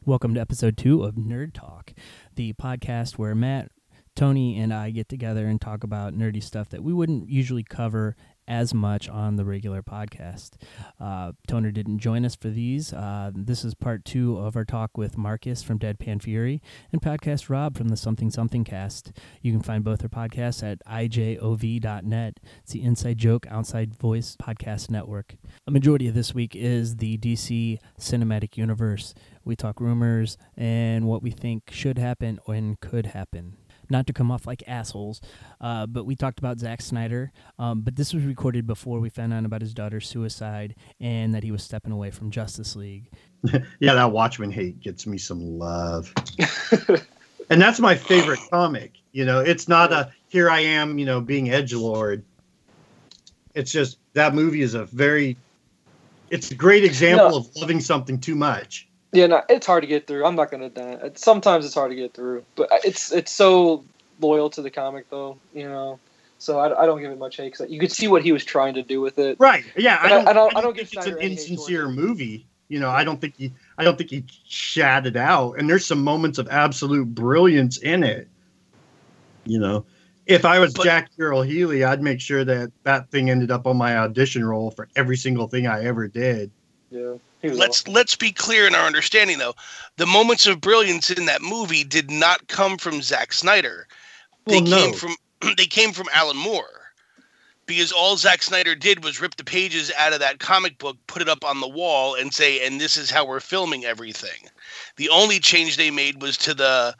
Welcome to episode 2 of Nerd Talk, the podcast where Matt, Tony, and I get together and talk about nerdy stuff that we wouldn't usually cover as much on the regular podcast. Toner didn't join us for these. This is part 2 of our talk with Marcus from Deadpan Fury and podcast Rob from the Something Something Cast. You can find both their podcasts at ijov.net. It's the Inside Joke Outside Voice Podcast Network. A majority of this week is the DC Cinematic Universe. We talk rumors and what we think should happen and could happen. Not to come off like assholes, but we talked about Zack Snyder, but this was recorded before we found out about his daughter's suicide and that he was stepping away from Justice League. Yeah, that Watchmen hate gets me some love. And that's my favorite comic. You know, it's not a, here I am, you know, being edgelord. It's just, that movie is it's a great example of loving something too much. Yeah, no, it's hard to get through. I'm not going to. Sometimes it's hard to get through, but it's so loyal to the comic, though. You know, so I don't give it much hate because you could see what he was trying to do with it. Right? Yeah, I don't think it's an insincere movie. You know, I don't think he shat it out, and there's some moments of absolute brilliance in it. You know, if I was Jack Earl Healy, I'd make sure that thing ended up on my audition roll for every single thing I ever did. Yeah. Let's be clear in our understanding, though. The moments of brilliance in that movie did not come from Zack Snyder. They came from Alan Moore, because all Zack Snyder did was rip the pages out of that comic book, put it up on the wall, and say, "And this is how we're filming everything." The only change they made was to the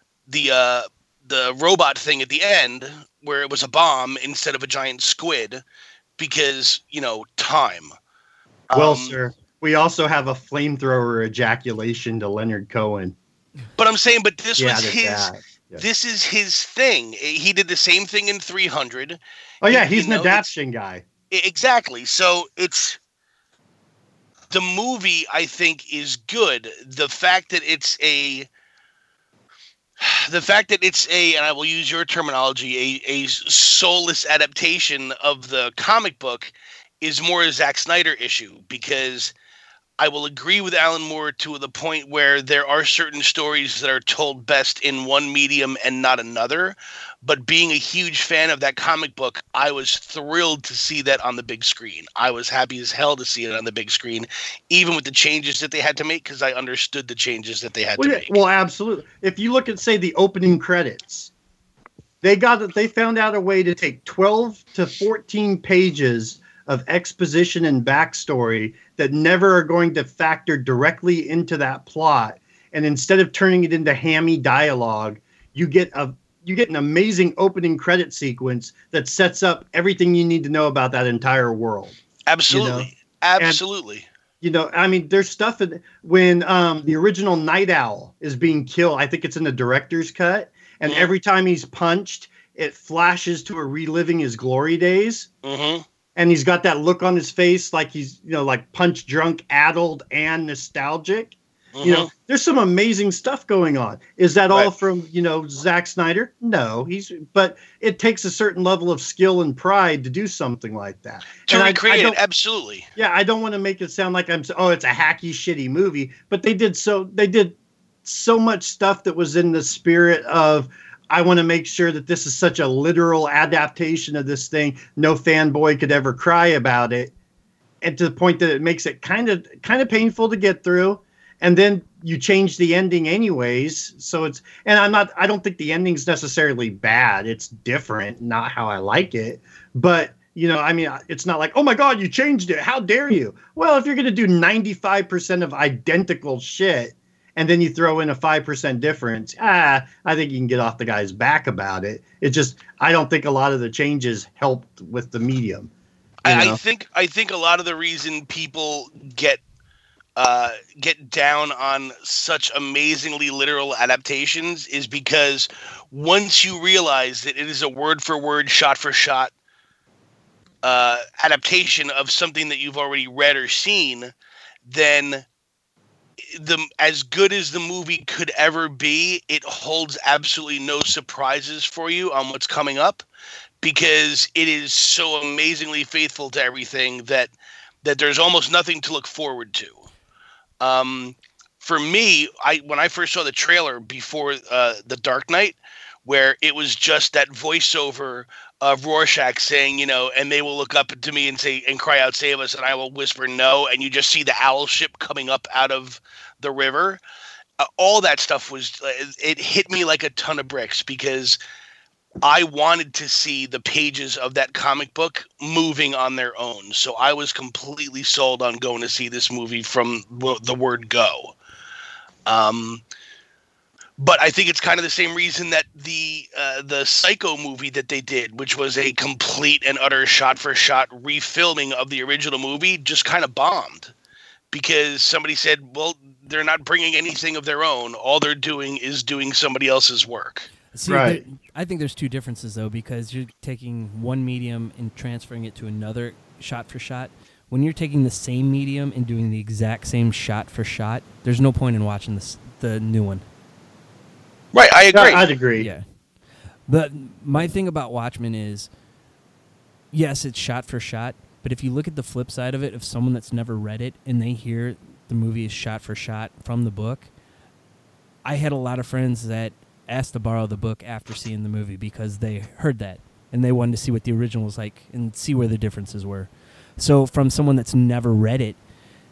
robot thing at the end, where it was a bomb instead of a giant squid, because time. Well, sir. We also have a flamethrower ejaculation to Leonard Cohen. But I'm saying, this is his thing. He did the same thing in 300. Oh yeah, he's an adaptation guy. Exactly. So it's the movie, I think, is good. The fact that it's a, and I will use your terminology, a soulless adaptation of the comic book is more a Zack Snyder issue, because I will agree with Alan Moore to the point where there are certain stories that are told best in one medium and not another. But being a huge fan of that comic book, I was thrilled to see that on the big screen. I was happy as hell to see it on the big screen, even with the changes that they had to make, because I understood the changes that they had to make. Well, absolutely. If you look at, say, the opening credits, they found out a way to take 12 to 14 pages of exposition and backstory that never are going to factor directly into that plot, and instead of turning it into hammy dialogue, you get an amazing opening credit sequence that sets up everything you need to know about that entire world. Absolutely, absolutely. And, I mean, there's stuff when the original Night Owl is being killed. I think it's in the director's cut, and every time he's punched, it flashes to a reliving his glory days. Mm-hmm. And he's got that look on his face like he's, like punch drunk, addled, and nostalgic. Mm-hmm. There's some amazing stuff going on. Is that all from, Zack Snyder? No, but it takes a certain level of skill and pride to do something like that. To recreate it, absolutely. Yeah, I don't want to make it sound like it's a hacky, shitty movie, but they did so much stuff that was in the spirit of, I want to make sure that this is such a literal adaptation of this thing. No fanboy could ever cry about it. And to the point that it makes it kind of painful to get through. And then you change the ending anyways. So I don't think the ending's necessarily bad. It's different, not how I like it. But, it's not like, oh my God, you changed it. How dare you? Well, if you're going to do 95% of identical shit, and then you throw in a 5% difference, I think you can get off the guy's back about it. It just, I don't think a lot of the changes helped with the medium. I think a lot of the reason people get down on such amazingly literal adaptations is because once you realize that it is a word for word, shot for shot adaptation of something that you've already read or seen, then as good as the movie could ever be, it holds absolutely no surprises for you on what's coming up, because it is so amazingly faithful to everything that there's almost nothing to look forward to. for me, when I first saw the trailer before The Dark Knight, where it was just that voiceover of Rorschach saying, you know, and they will look up to me and say and cry out, "Save us!" and I will whisper, "No," and you just see the owl ship coming up out of the river. All that stuff it hit me like a ton of bricks because I wanted to see the pages of that comic book moving on their own. So I was completely sold on going to see this movie from the word go. But I think it's kind of the same reason that the Psycho movie that they did, which was a complete and utter shot-for-shot refilming of the original movie, just kind of bombed. Because somebody said, well, they're not bringing anything of their own. All they're doing is doing somebody else's work. See, right. I think there's two differences, though, because you're taking one medium and transferring it to another shot-for-shot. When you're taking the same medium and doing the exact same shot-for-shot, there's no point in watching the new one. Right, I agree. I'd agree. Yeah. But my thing about Watchmen is, yes, it's shot-for-shot, but if you look at the flip side of it, if someone that's never read it and they hear the movie is shot-for-shot from the book, I had a lot of friends that asked to borrow the book after seeing the movie because they heard that and they wanted to see what the original was like and see where the differences were. So from someone that's never read it,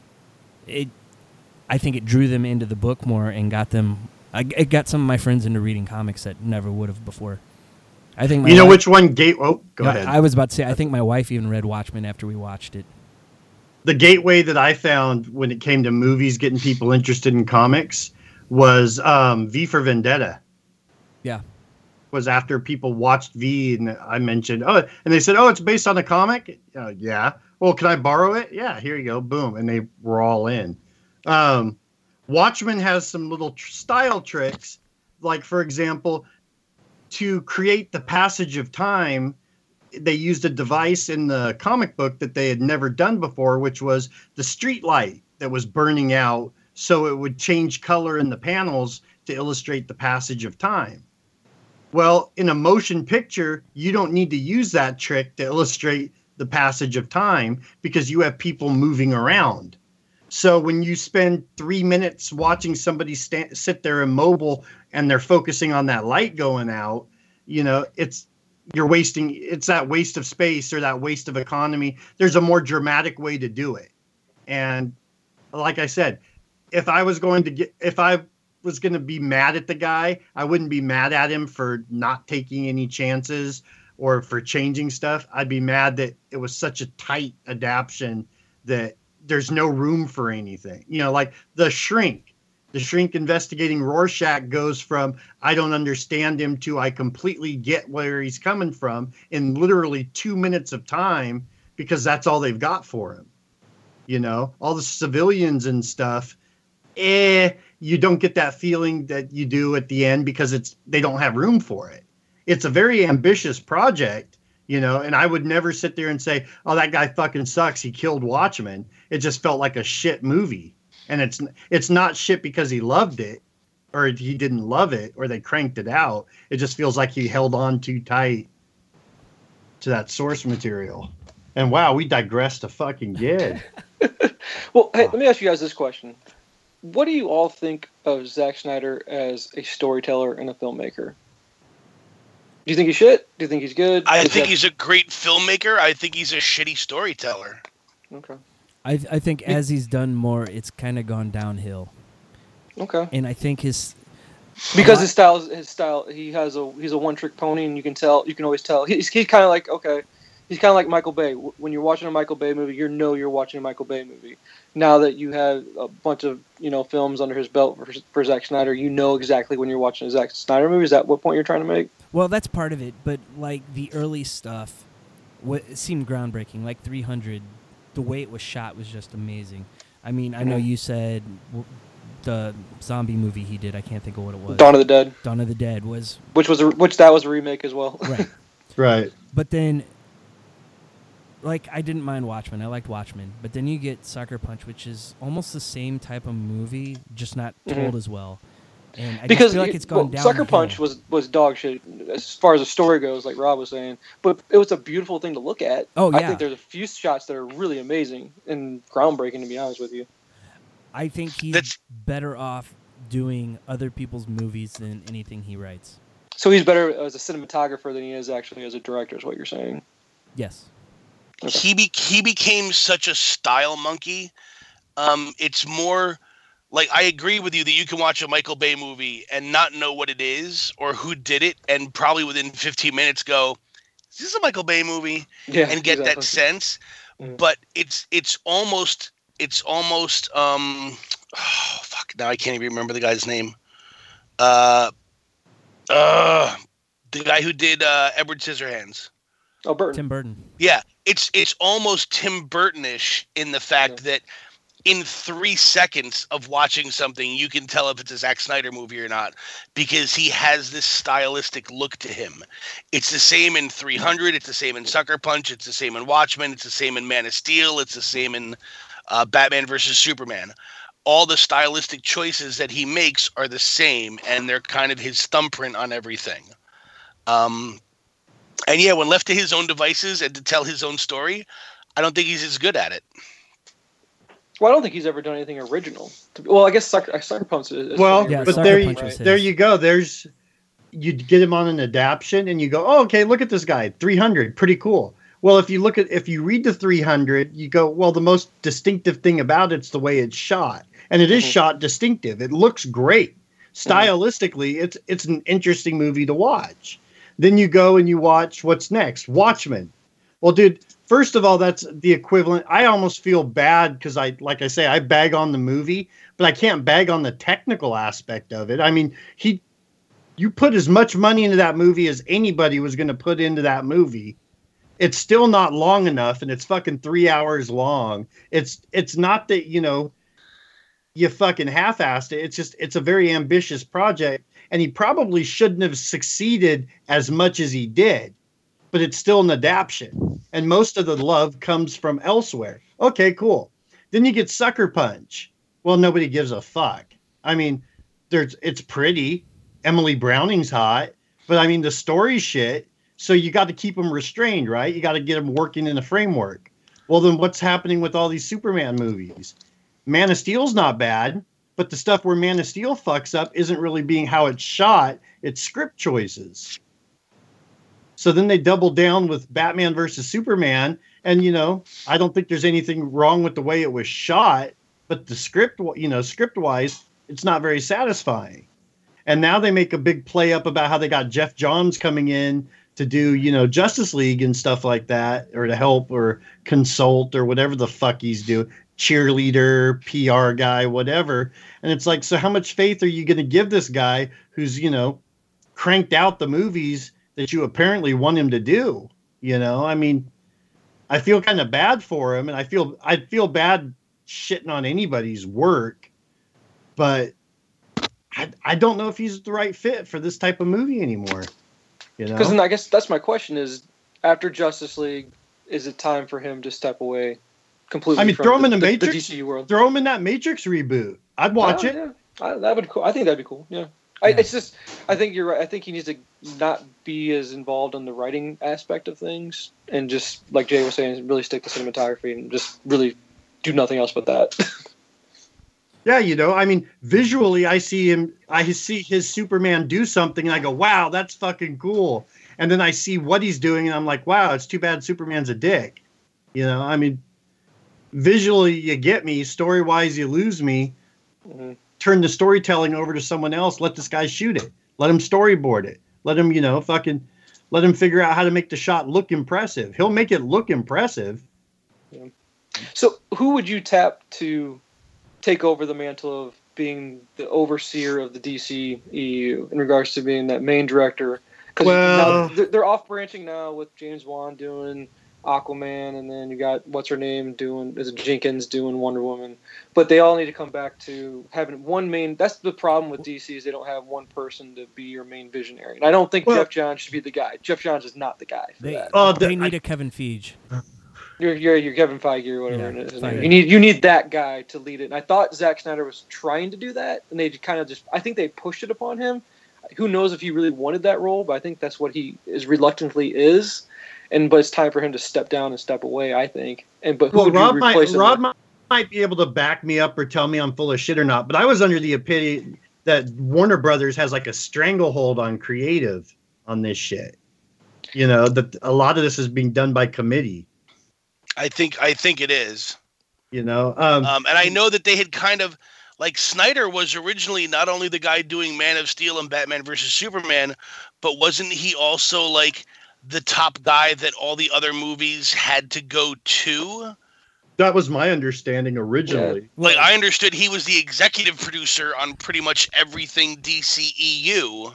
I think it drew them into the book more and it got some of my friends into reading comics that never would have before. I think which one go ahead. I was about to say, I think my wife even read Watchmen after we watched it. The gateway that I found when it came to movies getting people interested in comics was V for Vendetta. Yeah. Was after people watched V and I mentioned, and they said, oh, it's based on a comic? Yeah. Well, can I borrow it? Yeah, here you go. Boom. And they were all in. Watchmen has some little style tricks. Like, for example, to create the passage of time, they used a device in the comic book that they had never done before, which was the street light that was burning out so it would change color in the panels to illustrate the passage of time. Well, in a motion picture, you don't need to use that trick to illustrate the passage of time because you have people moving around. So when you spend 3 minutes watching somebody sit there immobile and they're focusing on that light going out, it's that waste of space or that waste of economy. There's a more dramatic way to do it. And like I said, if I was going to be mad at the guy, I wouldn't be mad at him for not taking any chances or for changing stuff. I'd be mad that it was such a tight adaptation that there's no room for anything. Like The Shrink investigating Rorschach goes from I don't understand him to I completely get where he's coming from in literally 2 minutes of time because that's all they've got for him. All the civilians and stuff, you don't get that feeling that you do at the end because they don't have room for it. It's a very ambitious project, and I would never sit there and say, oh, that guy fucking sucks. He killed Watchmen. It just felt like a shit movie. And it's not shit because he loved it or he didn't love it or they cranked it out. It just feels like he held on too tight to that source material. And wow, we digressed a fucking good. Well, hey, let me ask you guys this question. What do you all think of Zack Snyder as a storyteller and a filmmaker? Do you think he's shit? Do you think he's good? I think he's a great filmmaker. I think he's a shitty storyteller. Okay. I think as he's done more, it's kind of gone downhill. Okay. And I think his style, he's a one-trick pony, and you can always tell. He's kind of like, okay, he's kind of like Michael Bay. When you're watching a Michael Bay movie, you're watching a Michael Bay movie. Now that you have a bunch of films under his belt for Zack Snyder, you know exactly when you're watching a Zack Snyder movie. Is that what point you're trying to make? Well, that's part of it, but like the early stuff, it seemed groundbreaking. Like 300, the way it was shot was just amazing. I mean, I know you said the zombie movie he did. I can't think of what it was. Dawn of the Dead. Dawn of the Dead was which that was a remake as well. Right. Right. But then, like, I didn't mind Watchmen. I liked Watchmen. But then you get Sucker Punch, which is almost the same type of movie, just not told as well. And I just feel like it's gone down. Sucker Punch was dog shit as far as the story goes, like Rob was saying. But it was a beautiful thing to look at. Oh, yeah. I think there's a few shots that are really amazing and groundbreaking, to be honest with you. I think he's better off doing other people's movies than anything he writes. So he's better as a cinematographer than he is actually as a director, is what you're saying? Yes. Okay. He became such a style monkey. It's more like, I agree with you that you can watch a Michael Bay movie and not know what it is or who did it, and probably within 15 minutes go, "Is this a Michael Bay movie?" And get that sense. But it's almost oh fuck, now I can't even remember the guy's name. The guy who did Edward Scissorhands. Oh, Burton. Tim Burton. Yeah, it's almost Tim Burton-ish in the fact that in 3 seconds of watching something, you can tell if it's a Zack Snyder movie or not, because he has this stylistic look to him. It's the same in 300. It's the same in Sucker Punch. It's the same in Watchmen. It's the same in Man of Steel. It's the same in Batman versus Superman. All the stylistic choices that he makes are the same, and they're kind of his thumbprint on everything. And yeah, when left to his own devices and to tell his own story, I don't think he's as good at it. Well, I don't think he's ever done anything original. Well, I guess Sucker Punch is. Well, Yeah, but Sucker there, Punch was his. there you go. You get him on an adaptation, and you go, "Oh, okay, look at this guy, 300, pretty cool." Well, if you read the 300, you go, "Well, the most distinctive thing about it's the way it's shot, and it is shot distinctive. It looks great stylistically. It's an interesting movie to watch." Then you go and you watch what's next, Watchmen. Well, dude, first of all, that's the equivalent. I almost feel bad because I bag on the movie, but I can't bag on the technical aspect of it. I mean, you put as much money into that movie as anybody was going to put into that movie. It's still not long enough, and it's fucking 3 hours long. It's not that, you fucking half-assed it. It's just, it's a very ambitious project, and he probably shouldn't have succeeded as much as he did, but it's still an adaptation, and most of the love comes from elsewhere. Okay, cool. Then you get Sucker Punch. Well, nobody gives a fuck. I mean, it's pretty. Emily Browning's hot, but I mean, the story shit. So you got to keep them restrained, right? You got to get them working in a framework. Well, then what's happening with all these Superman movies? Man of Steel's not bad, but the stuff where Man of Steel fucks up isn't really being how it's shot. It's script choices. So then they double down with Batman versus Superman. And, I don't think there's anything wrong with the way it was shot, but the script, script-wise, it's not very satisfying. And now they make a big play up about how they got Jeff Johns coming in to do, Justice League and stuff like that, or to help or consult or whatever the fuck he's doing. Cheerleader, PR guy, whatever. And it's like, so how much faith are you going to give this guy who's, cranked out the movies that you apparently want him to do? I mean, I feel kind of bad for him, and I feel bad shitting on anybody's work, but I don't know if he's the right fit for this type of movie anymore. Because then I guess that's my question is, after Justice League, is it time for him to step away completely? I mean, from throw him in the Matrix. The DCU world. Throw him in that Matrix reboot. I'd watch it. Yeah. That would cool. I think that'd be cool. Yeah. It's just, I think you're right. I think he needs to not be as involved in the writing aspect of things, and just like Jay was saying, really stick to cinematography and just really do nothing else but that. Yeah, I mean, visually, I see his Superman do something, and I go, wow, that's fucking cool. And then I see what he's doing, and I'm like, wow, it's too bad Superman's a dick. I mean, visually, you get me. Story-wise, you lose me. Mm-hmm. Turn the storytelling over to someone else. Let this guy shoot it. Let him storyboard it. Let him, let him figure out how to make the shot look impressive. He'll make it look impressive. Yeah. So who would you tap to take over the mantle of being the overseer of the DCEU in regards to being that main director? Because they're off branching now with James Wan doing Aquaman, and then you got Jenkins doing Wonder Woman. But they all need to come back to having one main. That's the problem with DC is they don't have one person to be your main visionary. And I don't think Jeff Johns should be the guy. Jeff Johns is not the guy for that. They need a Kevin Feige. You're Kevin Feige or whatever it is. You need that guy to lead it. And I thought Zack Snyder was trying to do that, and they kind of I think they pushed it upon him. Who knows if he really wanted that role, but I think that's what he is reluctantly is. But it's time for him to step down and step away, I think. But who would you replace him with? might be able to back me up or tell me I'm full of shit or not, but I was under the opinion that Warner Brothers has like a stranglehold on creative on this shit. You know, that a lot of this is being done by committee. I think it is. You know, and I know that they had kind of like Snyder was originally not only the guy doing Man of Steel and Batman versus Superman, but wasn't he also like the top guy that all the other movies had to go to? That was my understanding originally. Yeah. Like I understood he was the executive producer on pretty much everything DCEU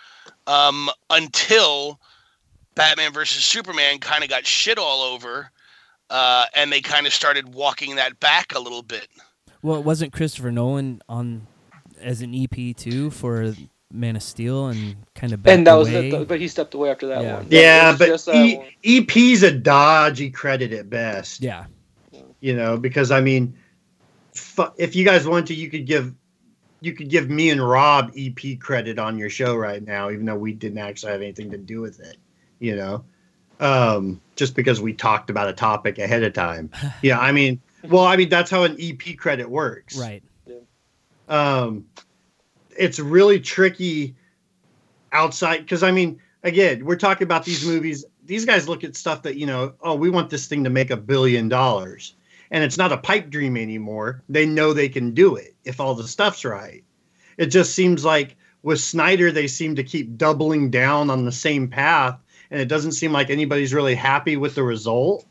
until Batman versus Superman kind of got shit all over, and they kind of started walking that back a little bit. Well, wasn't Christopher Nolan on as an EP too for Man of Steel and kind of backed and that away? was but he stepped away after that one. Yeah, but EP's a dodgy credit at best. Yeah. You know, because I mean, if you guys want to, you could give me and Rob EP credit on your show right now, even though we didn't actually have anything to do with it. You know, just because we talked about a topic ahead of time. Yeah, I mean, that's how an EP credit works. Right. It's really tricky outside because I mean, again, we're talking about these movies. These guys look at stuff that, you know, oh, we want this thing to make $1 billion. And it's not a pipe dream anymore. They know they can do it if all the stuff's right. It just seems like with Snyder, they seem to keep doubling down on the same path. And it doesn't seem like anybody's really happy with the result.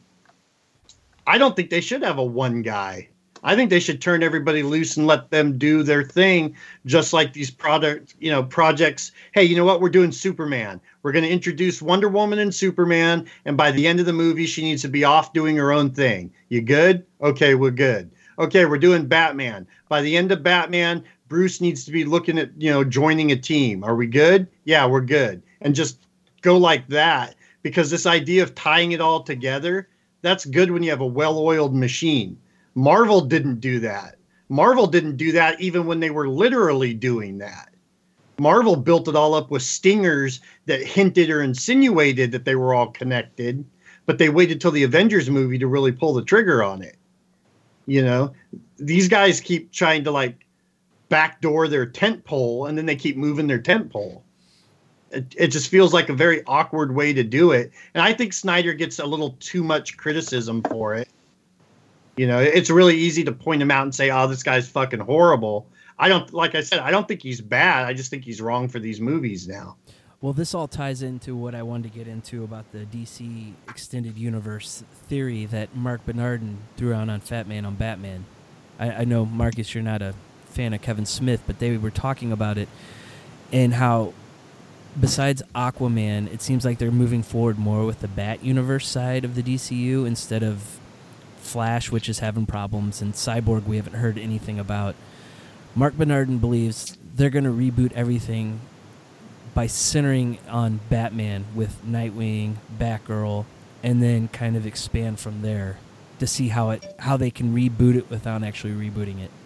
I don't think they should have a one guy. I think they should turn everybody loose and let them do their thing, just like these projects. Hey, you know what? We're doing Superman. We're going to introduce Wonder Woman and Superman, and by the end of the movie, she needs to be off doing her own thing. You good? Okay, we're good. Okay, we're doing Batman. By the end of Batman, Bruce needs to be looking at, you know, joining a team. Are we good? Yeah, we're good. And just go like that, because this idea of tying it all together, that's good when you have a well-oiled machine. Marvel didn't do that. Marvel didn't do that even when they were literally doing that. Marvel built it all up with stingers that hinted or insinuated that they were all connected, but they waited till the Avengers movie to really pull the trigger on it. You know, these guys keep trying to like backdoor their tent pole, and then they keep moving their tent pole. It just feels like a very awkward way to do it. And I think Snyder gets a little too much criticism for it. You know, it's really easy to point him out and say, oh, this guy's fucking horrible. Like I said, I don't think he's bad. I just think he's wrong for these movies now. Well, this all ties into what I wanted to get into about the DC Extended Universe theory that Mark Bernardin threw out on Fat Man on Batman. I know, Marcus, you're not a fan of Kevin Smith, but they were talking about it and how besides Aquaman, it seems like they're moving forward more with the Bat Universe side of the DCU instead of Flash, which is having problems, and Cyborg we haven't heard anything about. Mark Bernardin believes they're going to reboot everything by centering on Batman with Nightwing, Batgirl, and then kind of expand from there to see how they can reboot it without actually rebooting it.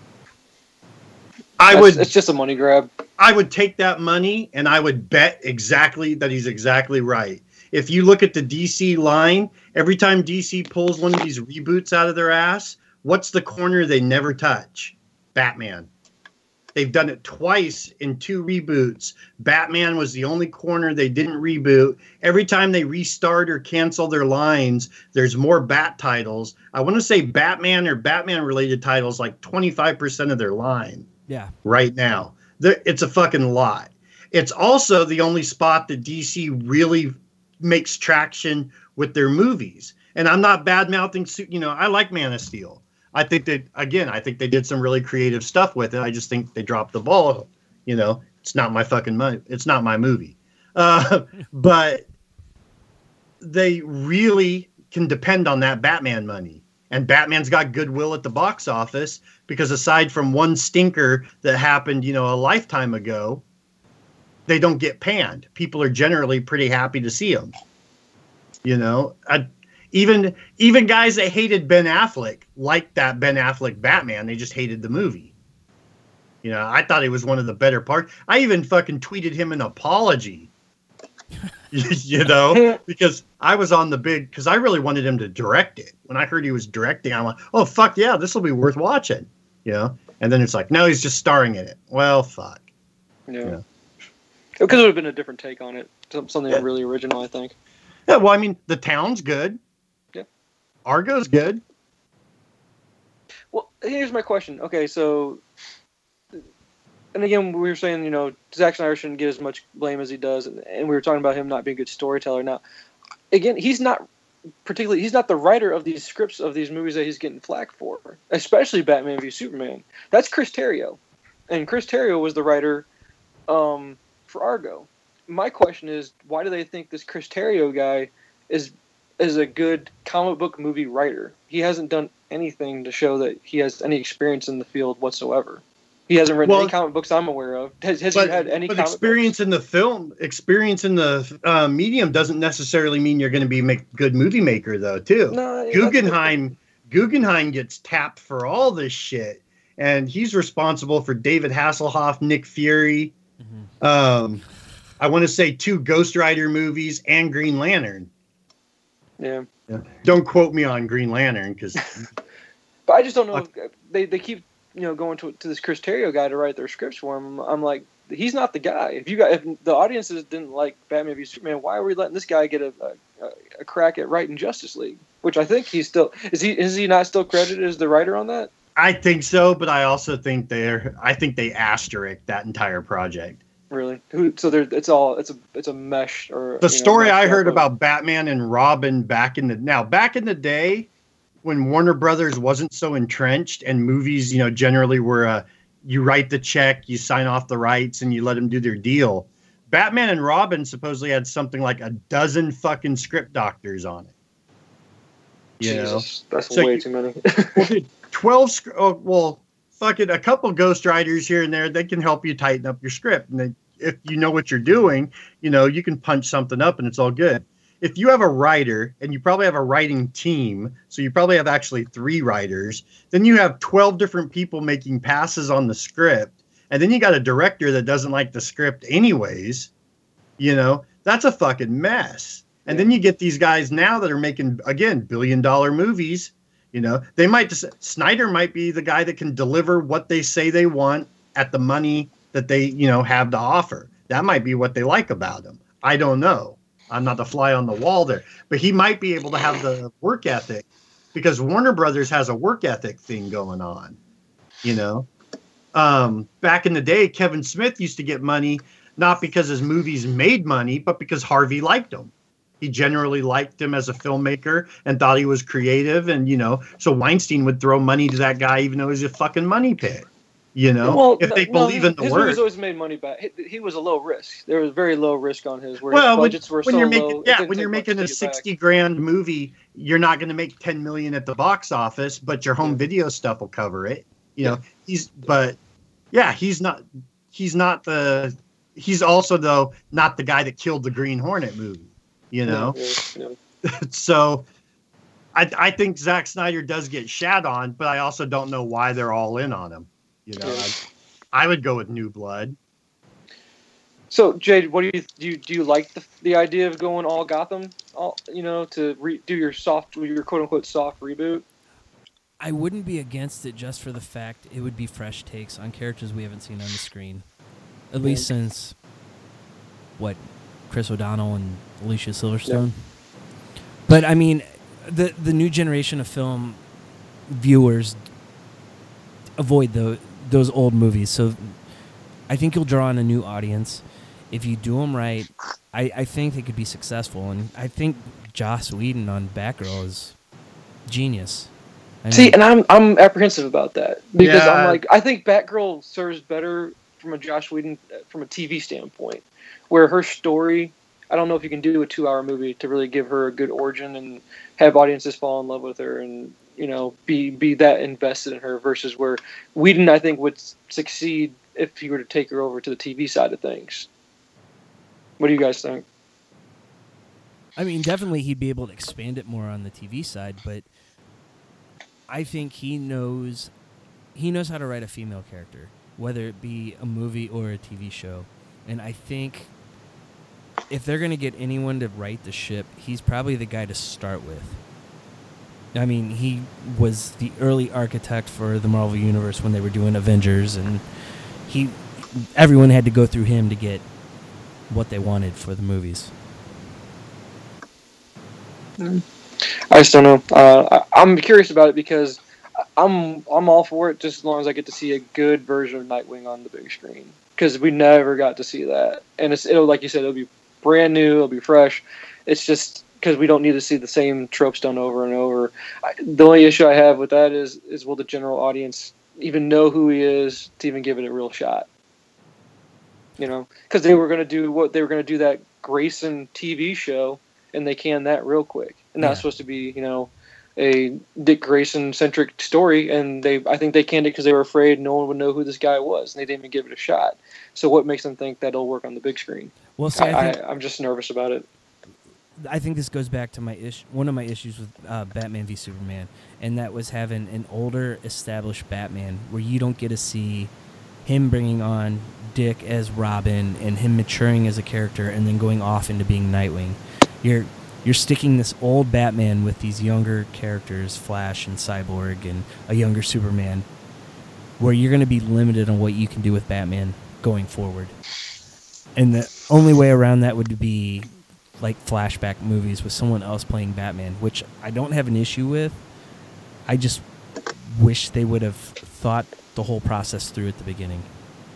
It's just a money grab. I would take that money and I would bet exactly that he's exactly right. If you look at the DC line, every time DC pulls one of these reboots out of their ass, what's the corner they never touch? Batman. They've done it twice in 2 reboots. Batman was the only corner they didn't reboot. Every time they restart or cancel their lines, there's more Bat titles. I want to say Batman or Batman-related titles like 25% of their line. Yeah. Right now. It's a fucking lot. It's also the only spot that DC really makes traction with their movies. And I'm not bad-mouthing, you know, I like Man of Steel. I think they did some really creative stuff with it. I just think they dropped the ball. You know, it's not my fucking money. It's not my movie. But they really can depend on that Batman money. And Batman's got goodwill at the box office because aside from one stinker that happened, you know, a lifetime ago, they don't get panned. People are generally pretty happy to see them. You know, even guys that hated Ben Affleck liked that Ben Affleck Batman. They just hated the movie. You know, I thought it was one of the better parts. I even fucking tweeted him an apology. You know, because I was on the big, because I really wanted him to direct it. When I heard he was directing, I'm like, oh, fuck yeah, this will be worth watching, you know? And then it's like, no, he's just starring in it. Well, fuck. Yeah. Because it would have been a different take on it. Something really original, I think. Yeah, well, I mean, The Town's good. Yeah. Argo's good. Well, here's my question. Okay, so... And again, we were saying, Zack Snyder shouldn't get as much blame as he does, and we were talking about him not being a good storyteller. Now, again, he's not the writer of these scripts of these movies that he's getting flack for, especially Batman v Superman. That's Chris Terrio, and Chris Terrio was the writer for Argo. My question is, why do they think this Chris Terrio guy is a good comic book movie writer? He hasn't done anything to show that he has any experience in the field whatsoever. He hasn't written any comic books I'm aware of. Has he had any comic experience books? in the film, experience in the medium doesn't necessarily mean you're going to be a good movie maker, though, too. No, Guggenheim gets tapped for all this shit, and he's responsible for David Hasselhoff, Nick Fury, I want to say 2 Ghost Rider movies and Green Lantern. Yeah. Don't quote me on Green Lantern, because... But I just don't know if they keep... going to this Chris Terrio guy to write their scripts for him. I'm like, he's not the guy. If the audiences didn't like Batman v Superman, why are we letting this guy get a crack at writing Justice League? Which I think he's still is he not still credited as the writer on that? I think so, but I also think they asterisk that entire project. Really? It's a mesh or the story I heard about Batman and Robin back in the day. When Warner Brothers wasn't so entrenched and movies, generally were you write the check, you sign off the rights, and you let them do their deal. Batman and Robin supposedly had something like 12 fucking script doctors on it. Jesus, that's way too many. 12. Fucking a couple Ghost Riders here and there, they can help you tighten up your script. And if you know what you're doing, you can punch something up and it's all good. If you have a writer, and you probably have a writing team, so you probably have actually 3 writers, then you have 12 different people making passes on the script, and then you got a director that doesn't like the script anyways, that's a fucking mess. And then you get these guys now that are making, again, billion-dollar movies, they might just, Snyder might be the guy that can deliver what they say they want at the money that they, have to offer. That might be what they like about him. I don't know. I'm not the fly on the wall there, but he might be able to have the work ethic, because Warner Brothers has a work ethic thing going on, back in the day, Kevin Smith used to get money, not because his movies made money, but because Harvey liked him. He generally liked him as a filmmaker and thought he was creative. And, so Weinstein would throw money to that guy, even though he's a fucking money pit. If they believe in the his work. His movies always made money back. He was a low risk. There was very low risk on his. Where well, his budgets were when so you're making, low, when you're making a $60,000 movie, you're not going to make $10 million at the box office, but your home video stuff will cover it. He's not. He's also though not the guy that killed the Green Hornet movie. No. So. I think Zack Snyder does get shat on, but I also don't know why they're all in on him. I would go with New Blood. So, Jade, what do you like the idea of going all Gotham, to do your quote unquote soft reboot? I wouldn't be against it just for the fact it would be fresh takes on characters we haven't seen on the screen, at least since Chris O'Donnell and Alicia Silverstone. Yeah. But I mean, the new generation of film viewers avoid those old movies, so I think you'll draw in a new audience if you do them right. I think they could be successful, and I think Joss Whedon on Batgirl is genius. And I'm apprehensive about that because I'm like, I think Batgirl serves better from a Joss Whedon from a TV standpoint, where her story, I don't know if you can do a 2-hour movie to really give her a good origin and have audiences fall in love with her and be that invested in her, versus where Whedon, I think, would succeed if he were to take her over to the TV side of things. What do you guys think? I mean, definitely he'd be able to expand it more on the TV side, but I think he knows how to write a female character, whether it be a movie or a TV show. And I think if they're going to get anyone to right the ship, he's probably the guy to start with. I mean, he was the early architect for the Marvel Universe when they were doing Avengers, and everyone had to go through him to get what they wanted for the movies. I just don't know. I'm curious about it because I'm all for it just as long as I get to see a good version of Nightwing on the big screen, because we never got to see that, and it'll, like you said, it'll be brand new, it'll be fresh. It's just because we don't need to see the same tropes done over and over. The only issue I have with that is will the general audience even know who he is to even give it a real shot? You know, because they were going to do that Grayson TV show, and they canned that real quick, and that's supposed to be, you know, a Dick Grayson centric story, and I think they canned it because they were afraid no one would know who this guy was, and they didn't even give it a shot. So what makes them think that'll work on the big screen? Well, see, I'm just nervous about it. I think this goes back to one of my issues with Batman v Superman, and that was having an older, established Batman where you don't get to see him bringing on Dick as Robin and him maturing as a character and then going off into being Nightwing. You're sticking this old Batman with these younger characters, Flash and Cyborg and a younger Superman, where you're going to be limited on what you can do with Batman going forward. And the only way around that would be like flashback movies with someone else playing Batman, which I don't have an issue with. I just wish they would have thought the whole process through at the beginning.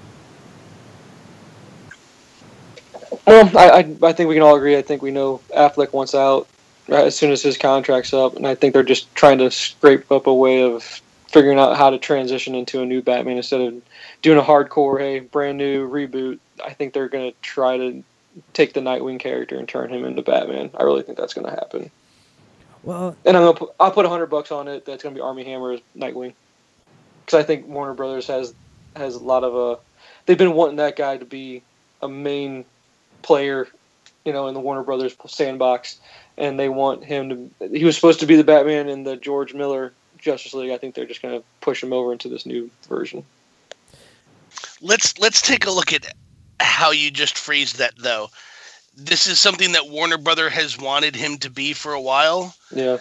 Well, I think we can all agree. I think we know Affleck wants out as soon as his contract's up, and I think they're just trying to scrape up a way of figuring out how to transition into a new Batman instead of doing a hardcore, hey, brand new reboot. I think they're going to try to take the Nightwing character and turn him into Batman. I really think that's going to happen. Well, and I'll put $100 on it. That's going to be Armie Hammer as Nightwing, because I think Warner Brothers has a lot of they've been wanting that guy to be a main player, you know, in the Warner Brothers sandbox, and they want him to. He was supposed to be the Batman in the George Miller Justice League. I think they're just going to push him over into this new version. Let's take a look at how you just phrased that, though. This is something that Warner Brother has wanted him to be for a while. Yeah.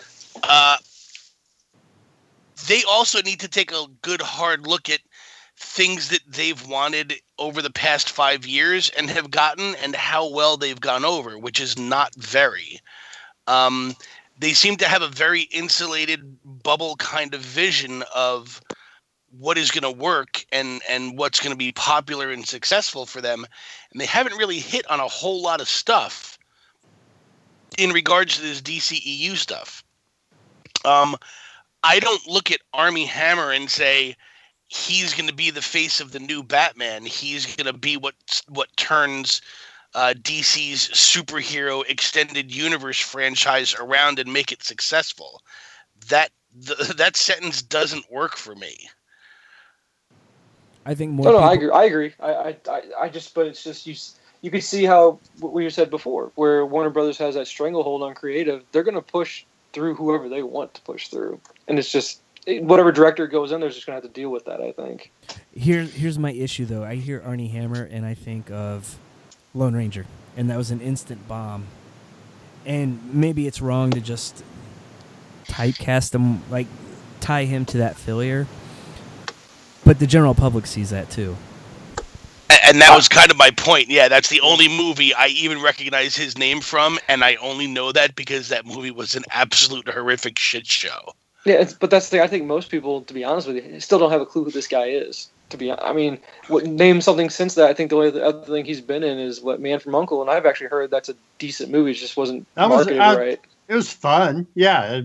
They also need to take a good hard look at things that they've wanted over the past 5 years and have gotten, and how well they've gone over, which is not very. They seem to have a very insulated bubble kind of vision of what is going to work and what's going to be popular and successful for them. And they haven't really hit on a whole lot of stuff in regards to this DCEU stuff. I don't look at Armie Hammer and say he's going to be the face of the new Batman. He's going to be what turns DC's superhero extended universe franchise around and make it successful. That sentence doesn't work for me. I think more. No, I agree. I just, but it's just you can see how what we said before, where Warner Brothers has that stranglehold on creative. They're going to push through whoever they want to push through, and it's just whatever director goes in, they're just going to have to deal with that. I think. Here's my issue though. I hear Armie Hammer and I think of Lone Ranger, and that was an instant bomb. And maybe it's wrong to just typecast him, like tie him to that failure. But the general public sees that too. And that was kind of my point. Yeah, that's the only movie I even recognize his name from, and I only know that because that movie was an absolute horrific shit show. Yeah, but that's the thing. I think most people, to be honest with you, still don't have a clue who this guy is. Name something since that. I think the only other thing he's been in is Man from U.N.C.L.E., and I've actually heard that's a decent movie. It just wasn't marketed right. It was fun. Yeah.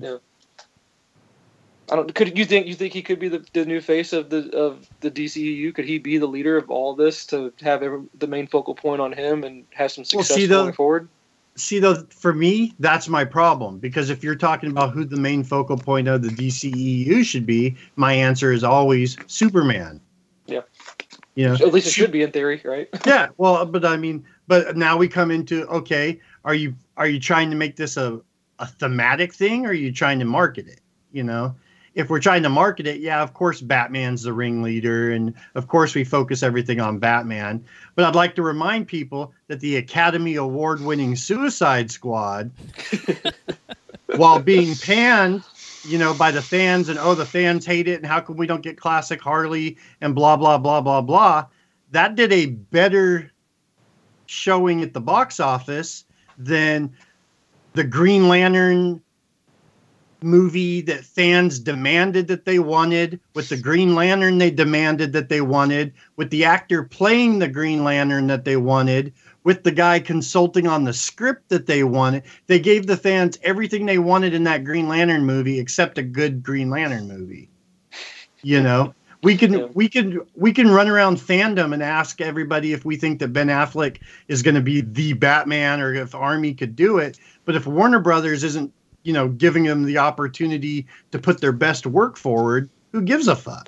Could you think he could be the new face of the DCEU? Could he be the leader of all this to have the main focal point on him and have some success going forward? See, though, for me, that's my problem, because if you're talking about who the main focal point of the DCEU should be, my answer is always Superman. Yeah. You know, at least it should be in theory, right? Yeah. Well, but now we come into, okay, are you trying to make this a thematic thing, or are you trying to market it? You know, if we're trying to market it, yeah, of course Batman's the ringleader, and of course we focus everything on Batman. But I'd like to remind people that the Academy Award-winning Suicide Squad, while being panned, by the fans, and the fans hate it, and how come we don't get classic Harley, and blah blah blah blah blah, that did a better showing at the box office than the Green Lantern movie that fans demanded that they wanted, with the Green Lantern they demanded that they wanted, with the actor playing the Green Lantern that they wanted, with the guy consulting on the script that they wanted. They gave the fans everything they wanted in that Green Lantern movie except a good Green Lantern movie. We can run around fandom and ask everybody if we think that Ben Affleck is going to be the Batman, or if Army could do it. But if Warner Brothers isn't, giving them the opportunity to put their best work forward, who gives a fuck?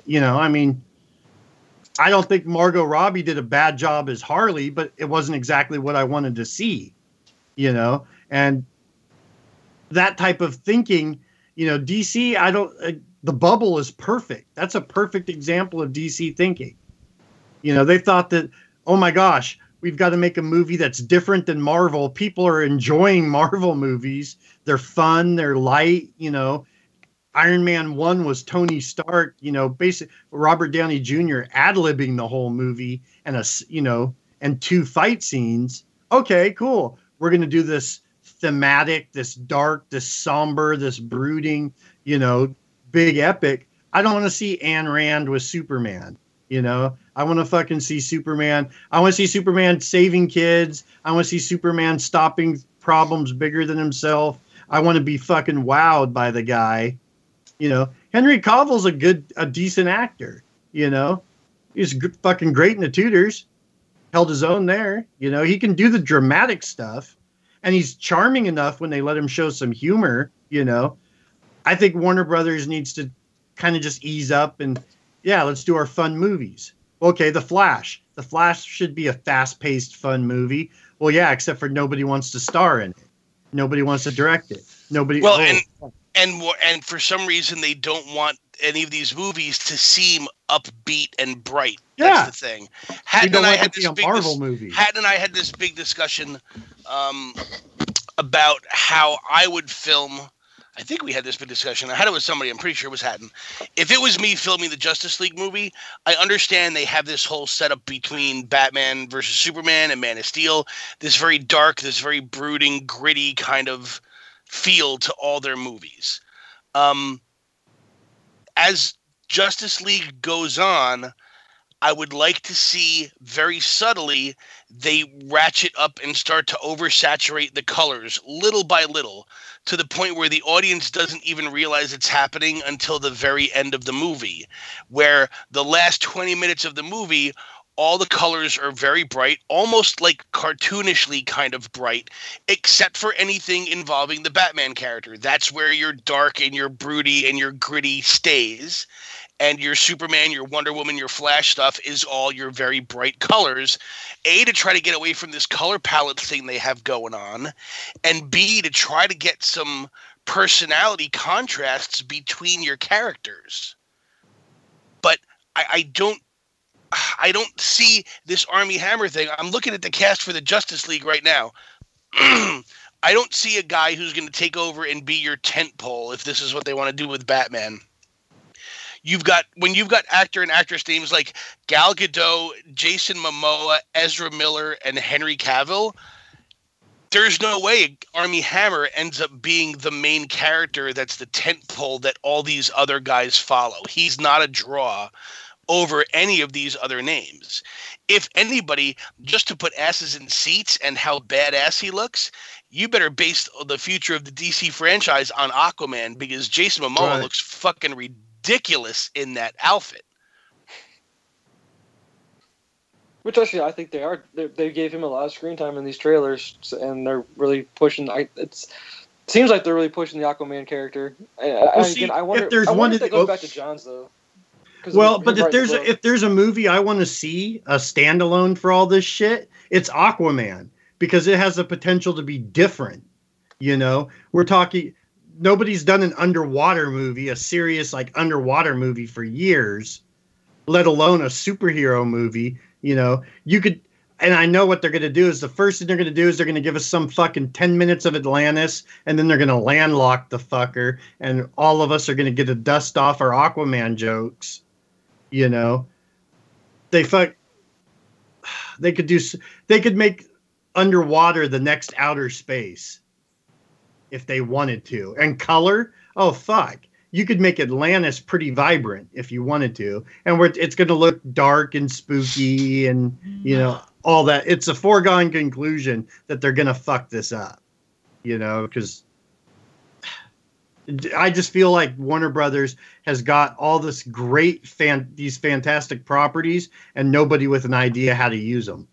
I don't think Margot Robbie did a bad job as Harley, but it wasn't exactly what I wanted to see, and that type of thinking, DC, the bubble is perfect. That's a perfect example of DC thinking. They thought that, oh my gosh, we've got to make a movie that's different than Marvel. People are enjoying Marvel movies. They're fun. They're light. Iron Man 1 was Tony Stark, basically Robert Downey Jr. ad-libbing the whole movie and 2 fight scenes. Okay, cool. We're going to do this thematic, this dark, this somber, this brooding, big epic. I don't want to see Ayn Rand with Superman. I want to fucking see Superman. I want to see Superman saving kids. I want to see Superman stopping problems bigger than himself. I want to be fucking wowed by the guy. Henry Cavill's a decent actor. He's fucking great in The Tudors. Held his own there. He can do the dramatic stuff, and he's charming enough when they let him show some humor. I think Warner Brothers needs to kind of just ease up and, let's do our fun movies. Okay, The Flash. The Flash should be a fast-paced, fun movie. Well, yeah, except for nobody wants to star in it. Nobody wants to direct it. Nobody. Well, and for some reason they don't want any of these movies to seem upbeat and bright. Yeah. That's the thing. Hatton and I had this big discussion about how I would film. I think we had this big discussion. I had it with somebody. I'm pretty sure it was Hatton. If it was me filming the Justice League movie, I understand they have this whole setup between Batman versus Superman and Man of Steel. This very dark, this very brooding, gritty kind of feel to all their movies. As Justice League goes on, I would like to see very subtly they ratchet up and start to oversaturate the colors little by little, to the point where the audience doesn't even realize it's happening until the very end of the movie, where the last 20 minutes of the movie, all the colors are very bright, almost like cartoonishly kind of bright, except for anything involving the Batman character. That's where your dark and your broody and your gritty stays. And your Superman, your Wonder Woman, your Flash stuff is all your very bright colors. A, to try to get away from this color palette thing they have going on. And B, to try to get some personality contrasts between your characters. But I don't see this Armie Hammer thing. I'm looking at the cast for the Justice League right now. I don't see a guy who's going to take over and be your tent pole if this is what they want to do with Batman. When you've got actor and actress names like Gal Gadot, Jason Momoa, Ezra Miller, and Henry Cavill, there's no way Armie Hammer ends up being the main character that's the tent pole that all these other guys follow. He's not a draw over any of these other names. If anybody, just to put asses in seats and how badass he looks, you better base the future of the DC franchise on Aquaman, because Jason Momoa looks fucking ridiculous in that outfit. Which actually, I think they are. They gave him a lot of screen time in these trailers, and they're really pushing. It seems like they're really pushing the Aquaman character. I wonder if they go back to John's though. Well, but if there's a movie I want to see, a standalone for all this shit, it's Aquaman, because it has the potential to be different. We're talking nobody's done an underwater movie, a serious like underwater movie for years, let alone a superhero movie. You know, you could, and I know what they're going to do is the first thing they're going to do is they're going to give us some fucking 10 minutes of Atlantis, and then they're going to landlock the fucker, and all of us are going to get a dust off our Aquaman jokes. You know, they could make underwater the next outer space if they wanted to. And color, oh fuck, you could make Atlantis pretty vibrant if you wanted to, and it's going to look dark and spooky and, you know, all that. It's a foregone conclusion that they're going to fuck this up, you know, because I just feel like Warner Brothers has got all this great these fantastic properties and nobody with an idea how to use them.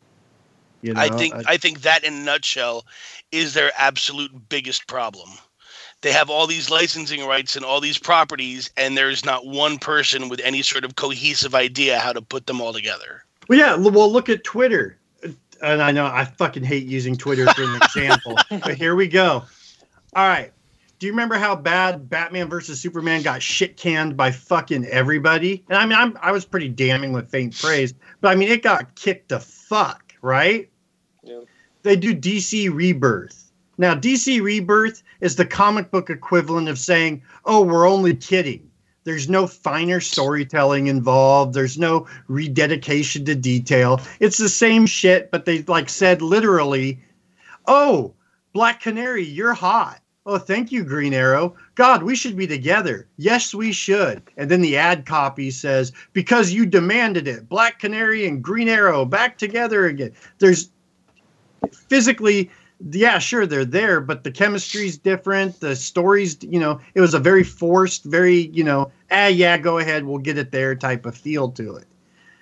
You know, I think that in a nutshell is their absolute biggest problem. They have all these licensing rights and all these properties, and there's not one person with any sort of cohesive idea how to put them all together. Well, yeah. Well, look at Twitter. And I know I fucking hate using Twitter for an example, but here we go. All right. Do you remember how bad Batman versus Superman got shit canned by fucking everybody? And I mean, I was pretty damning with faint praise, but I mean, it got kicked the fuck, right? Yeah. They do DC Rebirth. Now, DC Rebirth is the comic book equivalent of saying, oh, we're only kidding. There's no finer storytelling involved. There's no rededication to detail. It's the same shit, but they like said literally, oh, Black Canary, you're hot. Oh, thank you, Green Arrow. God, we should be together. Yes, we should. And then the ad copy says, because you demanded it, Black Canary and Green Arrow back together again. There's physically, yeah, sure, they're there, but the chemistry's different. The story's, you know, it was a very forced, very, you know, yeah, go ahead, we'll get it there type of feel to it.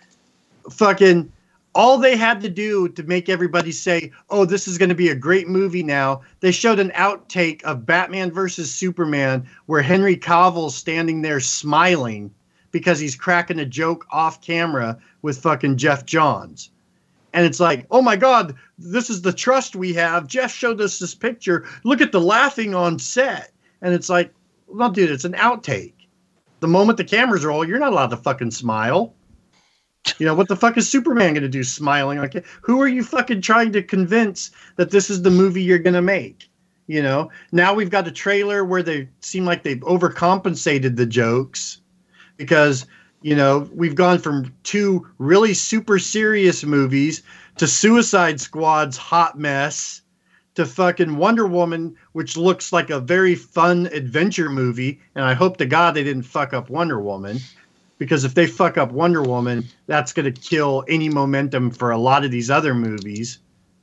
Fucking all they had to do to make everybody say, oh, this is going to be a great movie now, they showed an outtake of Batman versus Superman where Henry Cavill's standing there smiling because he's cracking a joke off camera with fucking Jeff Johns. And it's like, oh my God, this is the trust we have. Jeff showed us this picture. Look at the laughing on set. And it's like, well, dude, it's an outtake. The moment the cameras roll, you're not allowed to fucking smile. You know, what the fuck is Superman going to do smiling? Like, who are you fucking trying to convince that this is the movie you're going to make? You know, now we've got a trailer where they seem like they've overcompensated the jokes because, you know, we've gone from 2 really super serious movies to Suicide Squad's hot mess to fucking Wonder Woman, which looks like a very fun adventure movie. And I hope to God they didn't fuck up Wonder Woman. Because if they fuck up Wonder Woman, that's going to kill any momentum for a lot of these other movies.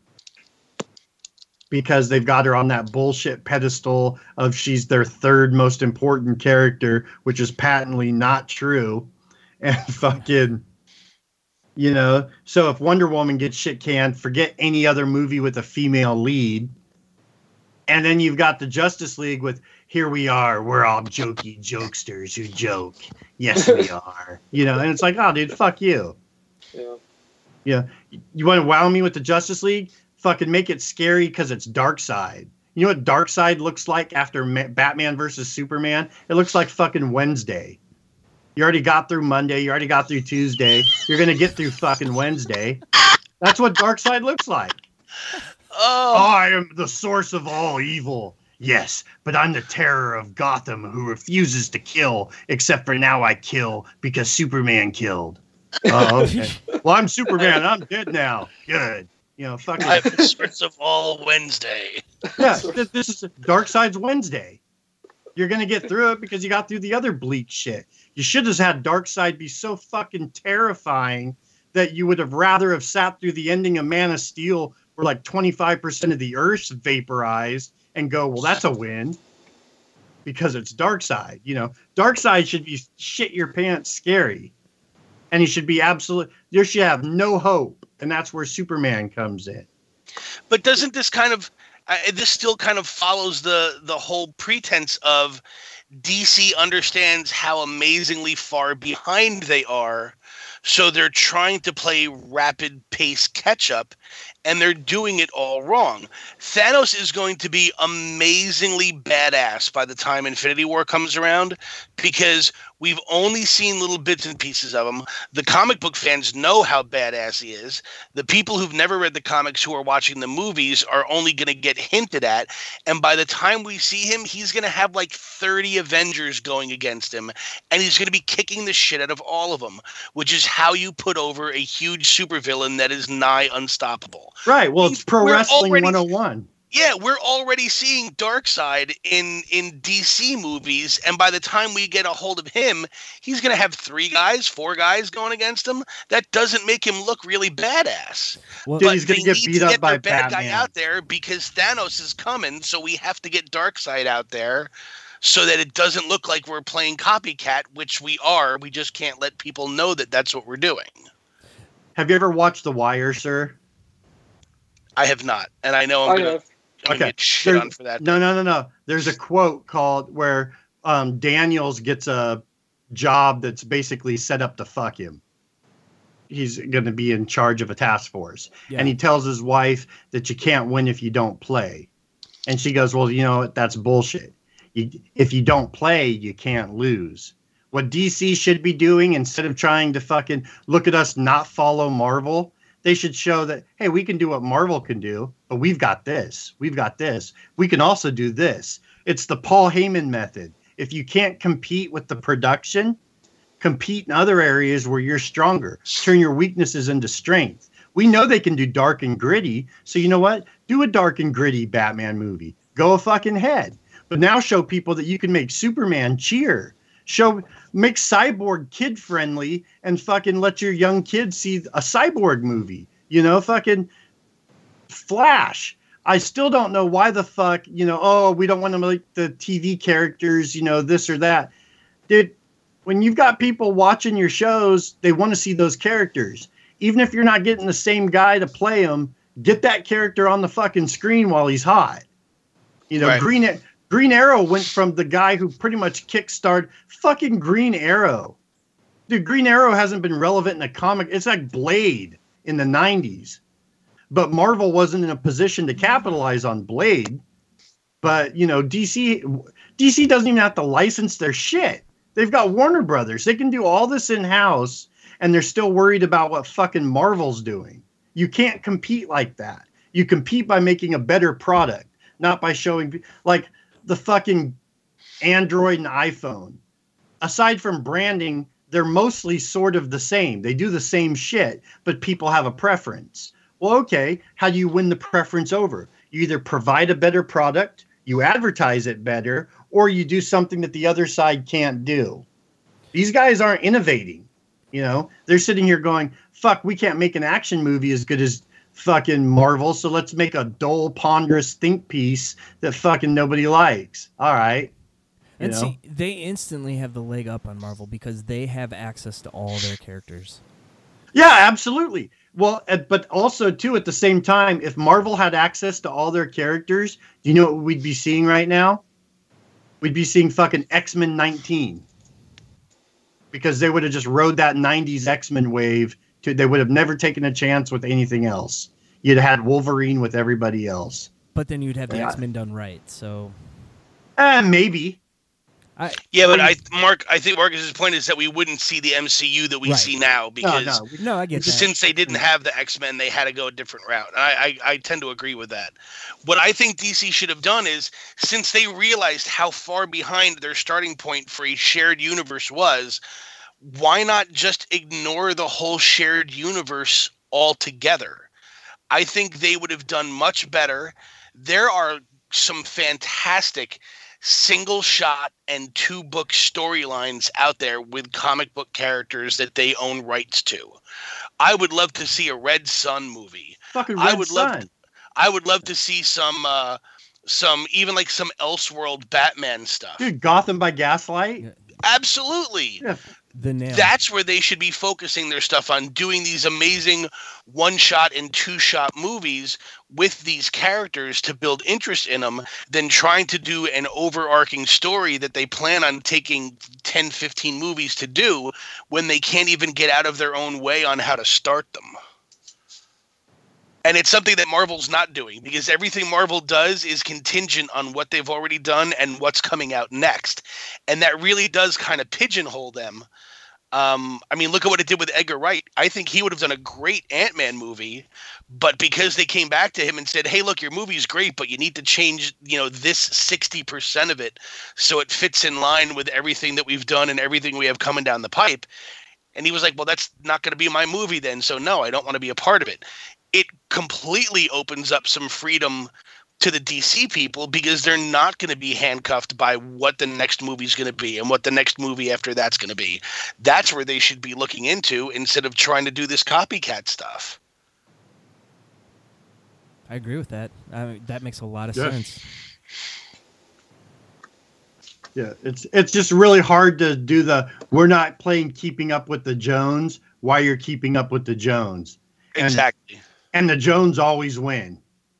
Because they've got her on that bullshit pedestal of she's their 3rd most important character, which is patently not true. And fucking, you know, so if Wonder Woman gets shit canned, forget any other movie with a female lead. And then you've got the Justice League with, here we are, we're all jokey jokesters who joke. Yes, we are. You know, and it's like, oh, dude, fuck you. Yeah. Yeah. You want to wow me with the Justice League? Fucking make it scary because it's Darkseid. You know what Darkseid looks like after Batman versus Superman? It looks like fucking Wednesday. You already got through Monday. You already got through Tuesday. You're going to get through fucking Wednesday. That's what Darkseid looks like. Oh. I am the source of all evil. Yes, but I'm the terror of Gotham who refuses to kill, except for now I kill because Superman killed. Oh, okay. Well, I'm Superman. I'm dead now. Good. You know, fucking. I'm the source of all Wednesday. Yeah, this is Darkseid's Wednesday. You're going to get through it because you got through the other bleak shit. You should have had Darkseid be so fucking terrifying that you would have rather have sat through the ending of Man of Steel where like 25% of the Earth's vaporized and go, well, that's a win because it's Darkseid. You know, Darkseid should be shit your pants scary. And he should be absolute. You should have no hope. And that's where Superman comes in. But doesn't this kind of, this still kind of follows the whole pretense of DC understands how amazingly far behind they are. So they're trying to play rapid pace catch up, and they're doing it all wrong. Thanos is going to be amazingly badass by the time Infinity War comes around, because we've only seen little bits and pieces of him. The comic book fans know how badass he is. The people who've never read the comics who are watching the movies are only going to get hinted at. And by the time we see him, he's going to have like 30 Avengers going against him, and he's going to be kicking the shit out of all of them, which is how you put over a huge supervillain that is nigh unstoppable. Right. Well, it's Pro Wrestling 101. Yeah, we're already seeing Darkseid in DC movies, and by the time we get a hold of him, he's going to have 4 guys going against him. That doesn't make him look really badass. Well, but he's going to get beat up by bad guy out there because Thanos is coming, so we have to get Darkseid out there so that it doesn't look like we're playing copycat, which we are. We just can't let people know that that's what we're doing. Have you ever watched The Wire, sir? I have not, and I know I'm going to get shit on for that. No. There's a quote called where Daniels gets a job that's basically set up to fuck him. He's going to be in charge of a task force. Yeah. And he tells his wife that you can't win if you don't play. And she goes, well, you know what? That's bullshit. If you don't play, you can't lose. What DC should be doing, instead of trying to fucking look at us not follow Marvel, they should show that, hey, we can do what Marvel can do, but we've got this. We've got this. We can also do this. It's the Paul Heyman method. If you can't compete with the production, compete in other areas where you're stronger. Turn your weaknesses into strength. We know they can do dark and gritty, so you know what? Do a dark and gritty Batman movie. Go a fucking head. But now show people that you can make Superman cheer. Make Cyborg kid friendly and fucking let your young kids see a Cyborg movie. You know, fucking Flash. I still don't know why the fuck, we don't want to make the TV characters, this or that. Dude, when you've got people watching your shows, they want to see those characters. Even if you're not getting the same guy to play them, get that character on the fucking screen while he's hot. Right. Green Arrow went from the guy who pretty much kickstarted fucking Green Arrow. Dude, Green Arrow hasn't been relevant in a comic. It's like Blade in the 90s. But Marvel wasn't in a position to capitalize on Blade. But, DC doesn't even have to license their shit. They've got Warner Brothers. They can do all this in-house, and they're still worried about what fucking Marvel's doing. You can't compete like that. You compete by making a better product, not by showing, like, the fucking Android and iPhone. Aside from branding, they're mostly sort of the same. They do the same shit, but people have a preference. Well, okay, how do you win the preference over? You either provide a better product, you advertise it better, or you do something that the other side can't do. These guys aren't innovating. They're sitting here going, fuck, we can't make an action movie as good as fucking Marvel, so let's make a dull, ponderous think piece that fucking nobody likes. All right. And see, they instantly have the leg up on Marvel because they have access to all their characters. Yeah, absolutely. Well, but also, too, at the same time, if Marvel had access to all their characters, do you know what we'd be seeing right now? We'd be seeing fucking X-Men 19. Because they would have just rode that 90s X-Men wave. They would have never taken a chance with anything else. You'd have had Wolverine with everybody else. But then you'd have the X-Men done right, so... Maybe. I think Marcus's point is that we wouldn't see the MCU that we see now because no, I get that. Since they didn't have the X-Men, they had to go a different route. I tend to agree with that. What I think DC should have done is, since they realized how far behind their starting point for a shared universe was, why not just ignore the whole shared universe altogether? I think they would have done much better. There are some fantastic single shot and 2-book storylines out there with comic book characters that they own rights to. I would love to see a Red Sun movie. Fucking Red Sun. I would love to see some Elseworld Batman stuff. Dude, Gotham by Gaslight? Absolutely. Yeah. the nail. That's where they should be focusing their stuff on, doing these amazing one-shot and two-shot movies with these characters to build interest in them, than trying to do an overarching story that they plan on taking 10, 15 movies to do when they can't even get out of their own way on how to start them. And it's something that Marvel's not doing, because everything Marvel does is contingent on what they've already done and what's coming out next. And that really does kind of pigeonhole them. I mean, look at what it did with Edgar Wright. I think he would have done a great Ant-Man movie, but because they came back to him and said, hey, look, your movie's great, but you need to change, this 60% of it so it fits in line with everything that we've done and everything we have coming down the pipe. And he was like, well, that's not going to be my movie then. So no, I don't want to be a part of it. It completely opens up some freedom to the DC people, because they're not going to be handcuffed by what the next movie is going to be and what the next movie after that's going to be. That's where they should be looking into, instead of trying to do this copycat stuff. I agree with that. That makes a lot of sense. Yeah, it's just really hard to do we're not playing keeping up with the Jones while you're keeping up with the Jones. Exactly. And the Jones always win.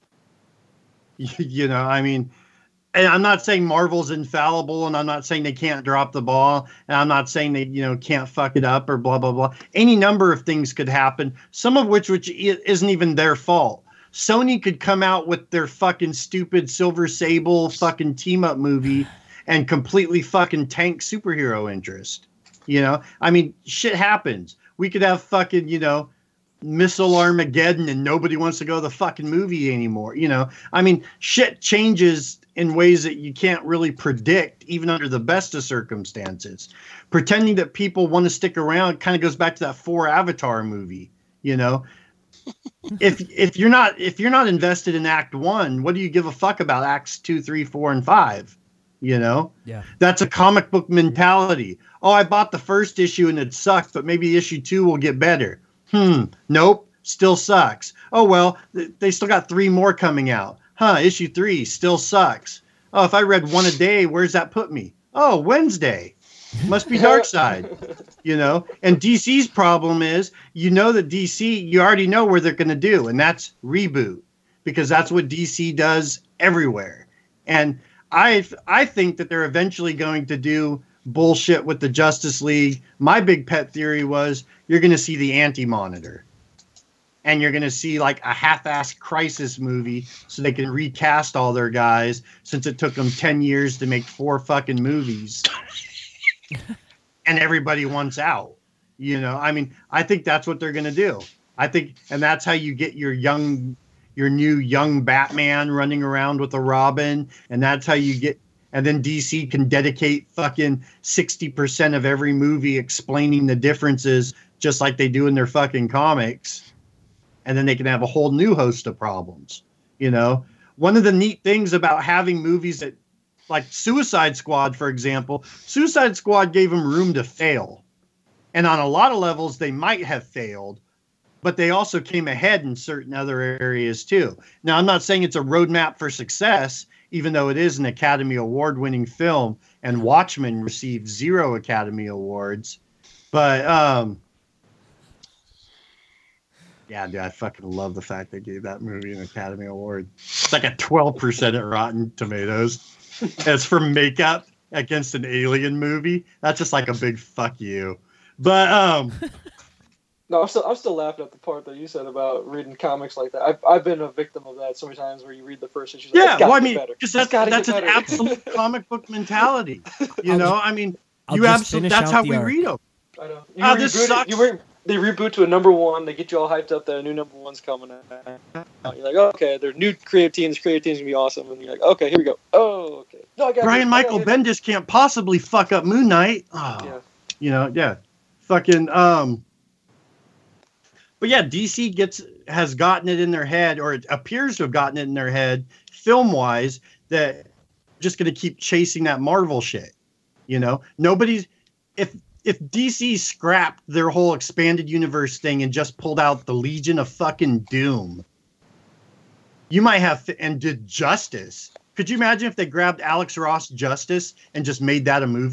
I mean, and I'm not saying Marvel's infallible, and I'm not saying they can't drop the ball, and I'm not saying they, can't fuck it up or blah, blah, blah. Any number of things could happen, some of which isn't even their fault. Sony could come out with their fucking stupid Silver Sable fucking team-up movie and completely fucking tank superhero interest. I mean, shit happens. We could have fucking, Missile Armageddon and nobody wants to go to the fucking movie anymore. I mean, shit changes in ways that you can't really predict, even under the best of circumstances. Pretending that people want to stick around kind of goes back to that 4 Avatar movie. If you're not invested in Act 1, what do you give a fuck about Acts 2, 3, 4, and 5? Yeah, that's a comic book mentality. Oh, I bought the first issue and it sucked, but maybe issue 2 will get better. Nope, still sucks. Oh, well, they still got 3 more coming out. Issue 3 still sucks. Oh, if I read 1 a day, where's that put me? Oh, Wednesday. Must be Darkseid. And DC's problem is, that DC, you already know where they're going to do, and that's reboot, because that's what DC does everywhere. And I think that they're eventually going to do bullshit with the Justice League. My big pet theory was you're going to see the Anti-Monitor, and you're going to see like a half-assed Crisis movie so they can recast all their guys, since it took them 10 years to make 4 fucking movies and everybody wants out. I mean, I think that's what they're going to do. And that's how you get your new young Batman running around with a Robin, and that's how you get. And then DC can dedicate fucking 60% of every movie explaining the differences, just like they do in their fucking comics. And then they can have a whole new host of problems. One of the neat things about having movies that, like Suicide Squad, for example, Suicide Squad gave them room to fail. And on a lot of levels, they might have failed, but they also came ahead in certain other areas too. Now, I'm not saying it's a roadmap for success, even though it is an Academy Award-winning film, and Watchmen received 0 Academy Awards. But, yeah, dude, I fucking love the fact they gave that movie an Academy Award. It's like a 12% at Rotten Tomatoes. It's for makeup against an alien movie. That's just like a big fuck you. But, No, I'm still laughing at the part that you said about reading comics like that. I've been a victim of that so many times, where you read the first issue. Yeah, well, I mean, because that's an absolute comic book mentality. I mean, that's how we read them. I know. This sucks. They reboot to a number 1. They get you all hyped up that a new number 1's coming out. You're like, okay, they're new creative teams. Creative teams gonna be awesome. And you're like, okay, here we go. Oh, okay. No, Brian Michael Bendis can't possibly fuck up Moon Knight. Oh, yeah. Fucking But yeah, DC has gotten it in their head, or it appears to have gotten it in their head, film-wise, that just going to keep chasing that Marvel shit. Nobody's if DC scrapped their whole expanded universe thing and just pulled out the Legion of fucking Doom, you might have and did Justice. Could you imagine if they grabbed Alex Ross Justice and just made that a movie?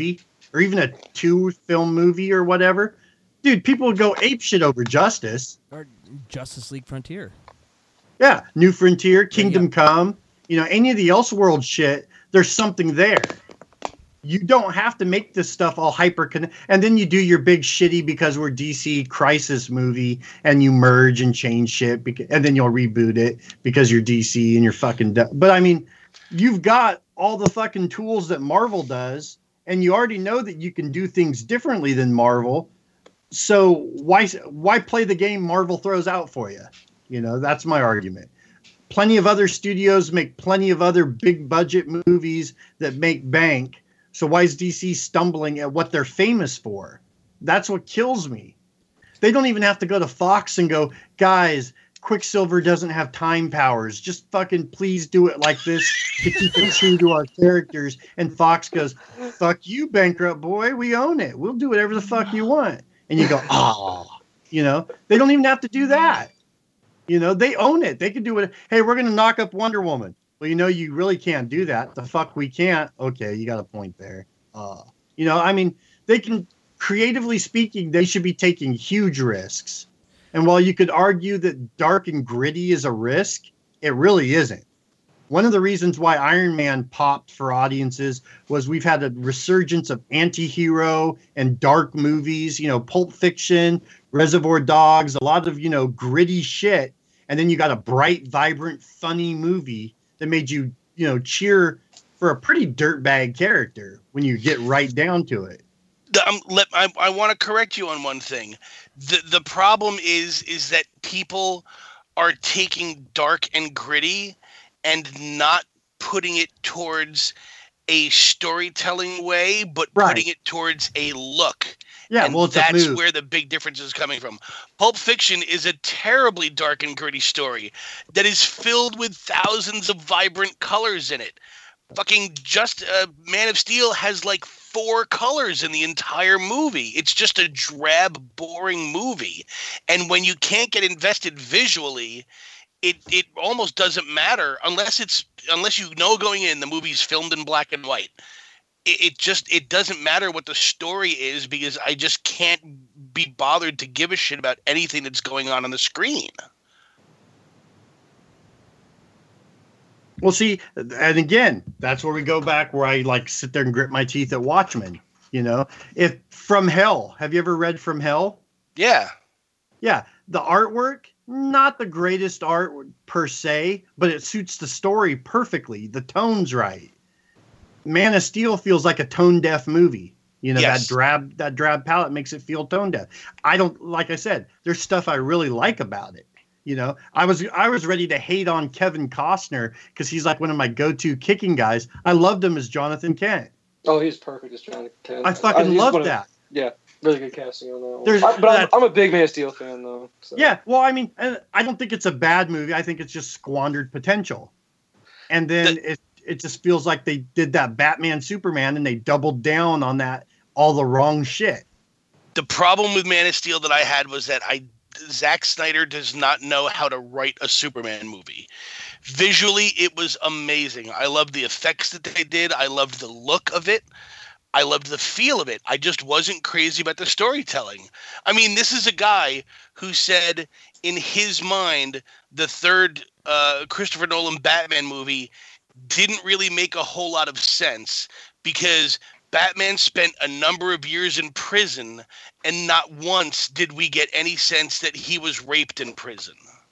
or even a 2-film movie or whatever, dude, people would go apeshit over Justice. Or Justice League Frontier. Yeah, New Frontier, Kingdom Come, any of the Elseworld shit, there's something there. You don't have to make this stuff all and then you do your big shitty because we're DC Crisis movie and you merge and change shit and then you'll reboot it because you're DC and you're fucking but I mean, you've got all the fucking tools that Marvel does and you already know that you can do things differently than Marvel. So why play the game Marvel throws out for you? That's my argument. Plenty of other studios make plenty of other big budget movies that make bank. So why is DC stumbling at what they're famous for? That's what kills me. They don't even have to go to Fox and go, guys, Quicksilver doesn't have time powers. Just fucking please do it like this to keep it true to our characters. And Fox goes, fuck you, bankrupt boy. We own it. We'll do whatever the fuck you want. And you go, oh, they don't even have to do that. They own it. They can do it. Hey, we're going to knock up Wonder Woman. Well, you really can't do that. The fuck we can't. Okay, you got a point there. I mean, they can, creatively speaking, they should be taking huge risks. And while you could argue that dark and gritty is a risk, it really isn't. One of the reasons why Iron Man popped for audiences was we've had a resurgence of anti-hero and dark movies, Pulp Fiction, Reservoir Dogs, a lot of, gritty shit. And then you got a bright, vibrant, funny movie that made you, cheer for a pretty dirtbag character when you get right down to it. I want to correct you on one thing. The problem is that people are taking dark and gritty and not putting it towards a storytelling way, but putting it towards a look. Yeah, and that's where the big difference is coming from. Pulp Fiction is a terribly dark and gritty story that is filled with thousands of vibrant colors in it. Fucking Man of Steel has like 4 colors in the entire movie. It's just a drab, boring movie. And when you can't get invested visually, it almost doesn't matter unless going in the movie's filmed in black and white. It doesn't matter what the story is because I just can't be bothered to give a shit about anything that's going on the screen. Well, see, and again, that's where we go back where I sit there and grit my teeth at Watchmen. If From Hell, have you ever read From Hell? Yeah. Yeah. The artwork, not the greatest art per se, but it suits the story perfectly. The tone's right. Man of Steel feels like a tone-deaf movie. Yes. that drab palette makes it feel tone-deaf. Like I said, there's stuff I really like about it. I was ready to hate on Kevin Costner because he's like one of my go-to kicking guys. I loved him as Jonathan Kent. Oh, he's perfect as Jonathan Kent. I fucking love that. Yeah, really good casting on that one. I'm a big Man of Steel fan, though. So. Yeah, well, I mean, I don't think it's a bad movie. I think it's just squandered potential. And then it just feels like they did that Batman Superman and they doubled down on that all the wrong shit. The problem with Man of Steel that I had was that Zack Snyder does not know how to write a Superman movie. Visually, it was amazing. I loved the effects that they did. I loved the look of it. I loved the feel of it. I just wasn't crazy about the storytelling. I mean, this is a guy who said in his mind the third Christopher Nolan Batman movie didn't really make a whole lot of sense because Batman spent a number of years in prison and not once did we get any sense that he was raped in prison.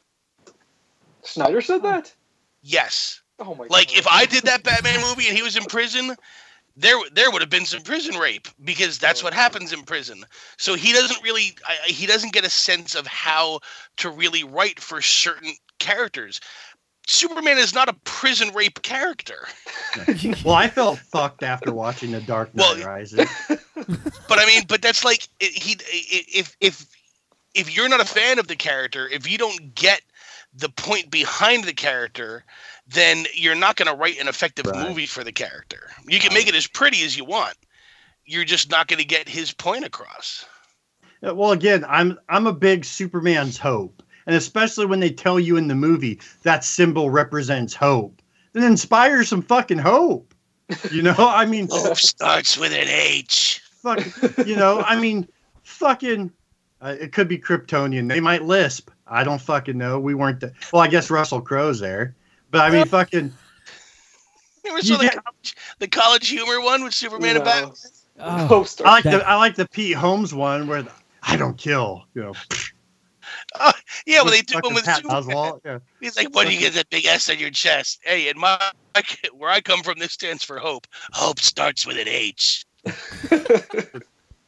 Snyder said that? Yes. Oh my God. Like if I did that Batman movie and he was in prison, there would have been some prison rape because that's what happens in prison. So he doesn't get a sense of how to really write for certain characters. Superman is not a prison rape character. Well, I felt fucked after watching The Dark Knight Rises. But that's like if you're not a fan of the character, if you don't get the point behind the character, then you're not going to write an effective movie for the character. You can make it as pretty as you want. You're just not going to get his point across. Well, again, I'm a big Superman's hope. And especially when they tell you in the movie that symbol represents hope, then inspire some fucking hope. I mean, hope starts with an H. fucking, you know, I mean, fucking, it could be Kryptonian. They might lisp. I don't fucking know. We weren't well, I guess Russell Crowe's there, but I mean, fucking. You ever saw the college humor one with Superman and Batman? Oh, I like the Pete Holmes one where I don't kill, you know. Yeah, well, they do one with Superman. Oswalt, yeah. He's like, "What do you get that big S on your chest?" Hey, in where I come from, this stands for hope. Hope starts with an H. If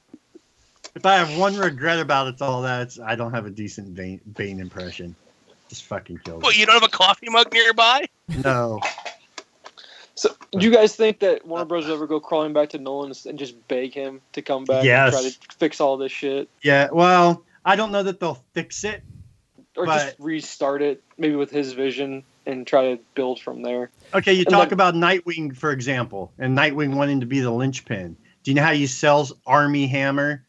I have one regret about it, all that, it's I don't have a decent Bane impression. Just fucking kills. Well, you don't have a coffee mug nearby? No. So, do you guys think that Warner Bros. Will ever go crawling back to Nolan and just beg him to come back and try to fix all this shit? Yeah, well, I don't know that they'll fix it. Or just restart it, maybe with his vision, and try to build from there. Okay, you talk about Nightwing, for example, and Nightwing wanting to be the linchpin. Do you know how you sell Army Hammer?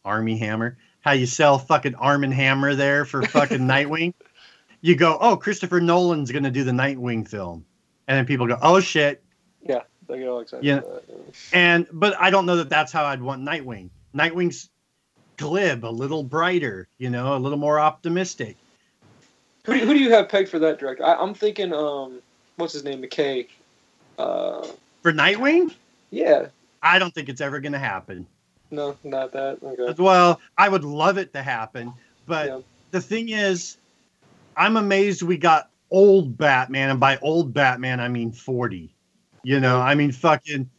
How you sell fucking Arm & Hammer there for fucking Nightwing? You go, oh, Christopher Nolan's going to do the Nightwing film. And then people go, oh, shit. Yeah, they get all excited. Yeah. But I don't know that that's how I'd want Nightwing. Nightwing's glib, a little brighter, you know, a little more optimistic. Who do you have pegged for that director? I'm thinking, what's his name, McKay. For Nightwing? Yeah. I don't think it's ever going to happen. No, not that. Okay. Well, I would love it to happen, but the thing is, I'm amazed we got old Batman, and by old Batman, I mean 40. You know, I mean fucking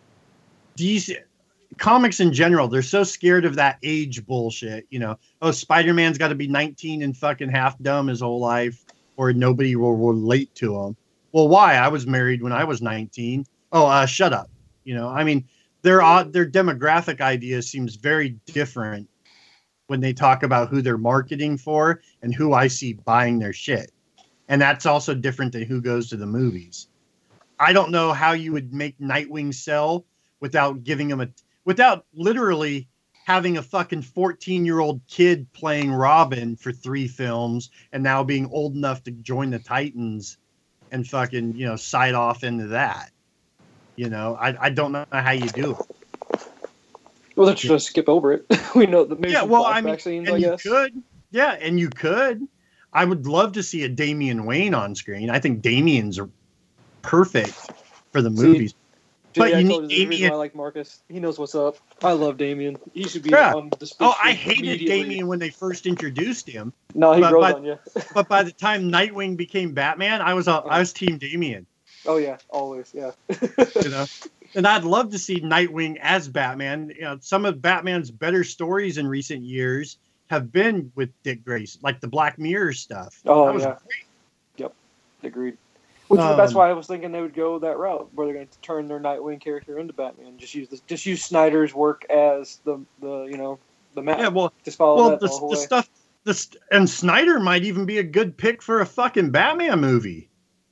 DC comics in general. They're so scared of that age bullshit. You know, oh, Spider-Man's got to be 19 and fucking half dumb his whole life, or nobody will relate to him. Well, why? I was married when I was 19. Oh, shut up. You know, I mean, their demographic idea seems very different when they talk about who they're marketing for and who I see buying their shit. And that's also different than who goes to the movies. I don't know how you would make Nightwing sell without giving him without literally having a fucking 14-year-old kid playing Robin for 3 films and now being old enough to join the Titans and fucking, you know, side off into that. You know, I don't know how you do it. Well, let's just skip over it. We know the maybe scenes, I guess. You could. I would love to see a Damian Wayne on screen. I think Damian's perfect for the movies. But you need Damian. I like Marcus. He knows what's up. I love Damian. He should be on the speech. Oh, I hated Damian when they first introduced him. No, he grows on you. But by the time Nightwing became Batman, I was Team Damian. Oh yeah, always, yeah. You know, and I'd love to see Nightwing as Batman. You know, some of Batman's better stories in recent years have been with Dick Grayson, like the Black Mirror stuff. Oh, yeah. Great. Yep. Agreed. That's why I was thinking they would go that route, where they're going to turn their Nightwing character into Batman. Just use Snyder's work as the map. Yeah, well, just follow that the stuff. And Snyder might even be a good pick for a fucking Batman movie.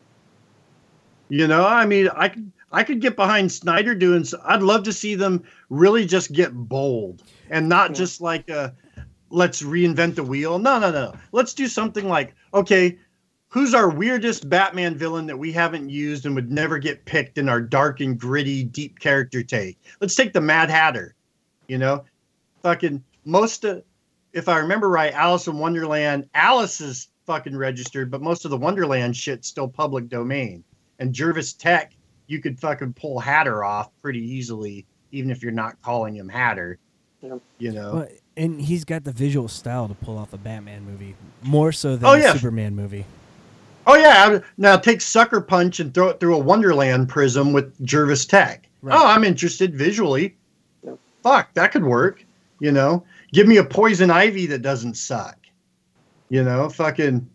You know, I mean, I could get behind Snyder doing. I'd love to see them really just get bold and not just like let's reinvent the wheel. No. Let's do something like, okay, who's our weirdest Batman villain that we haven't used and would never get picked in our dark and gritty, deep character take? Let's take the Mad Hatter. You know, fucking if I remember right, Alice in Wonderland, Alice is fucking registered, but most of the Wonderland shit's still public domain. And Jervis Tech, you could fucking pull Hatter off pretty easily, even if you're not calling him Hatter. Yeah. You know? Well, and he's got the visual style to pull off a Batman movie, more so than a Superman movie. Oh, yeah. Now take Sucker Punch and throw it through a Wonderland prism with Jervis Tech. Right. Oh, I'm interested visually. Yeah. Fuck, that could work. You know? Give me a Poison Ivy that doesn't suck. You know? Fucking...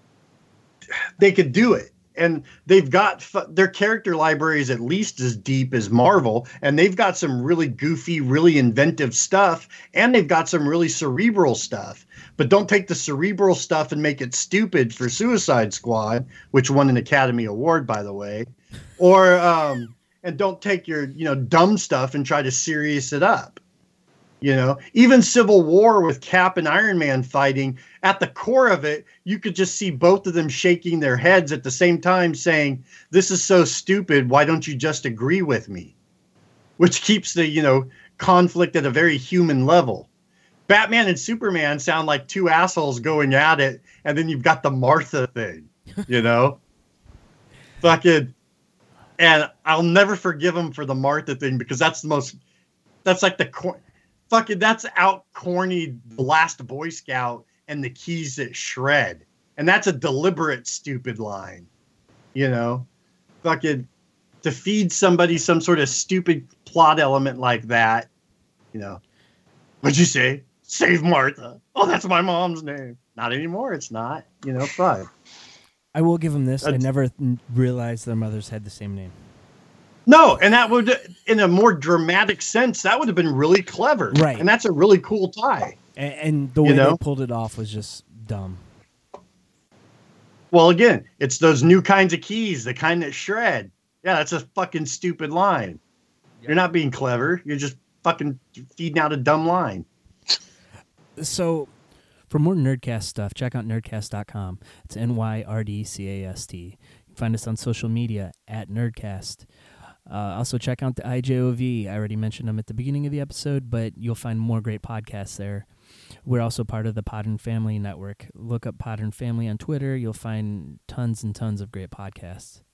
They could do it. And they've got their character library is at least as deep as Marvel, and they've got some really goofy, really inventive stuff, and they've got some really cerebral stuff. But don't take the cerebral stuff and make it stupid for Suicide Squad, which won an Academy Award, by the way, or and don't take your dumb stuff and try to serious it up. You know, even Civil War with Cap and Iron Man fighting, at the core of it, you could just see both of them shaking their heads at the same time saying, this is so stupid. Why don't you just agree with me? Which keeps the, conflict at a very human level. Batman and Superman sound like two assholes going at it, and then you've got the Martha thing, you know? Fucking, and I'll never forgive him for the Martha thing because that's like that's out corny Last Boy Scout and the keys that shred. And that's a deliberate stupid line, you know? Fucking, to feed somebody some sort of stupid plot element like that, you know? What'd you say? Save Martha. Oh, that's my mom's name. Not anymore. It's not. You know, fuck. I will give him this. I never realized their mothers had the same name. No, and that would, in a more dramatic sense, that would have been really clever. Right. And that's a really cool tie. And the way they pulled it off was just dumb. Well, again, it's those new kinds of keys, the kind that shred. Yeah, that's a fucking stupid line. Yep. You're not being clever. You're just fucking feeding out a dumb line. So, for more Nerdcast stuff, check out nerdcast.com. It's NYRDCAST. You can find us on social media at Nerdcast. Also, check out the IJOV. I already mentioned them at the beginning of the episode, but you'll find more great podcasts there. We're also part of the Podern Family Network. Look up Podern Family on Twitter. You'll find tons and tons of great podcasts.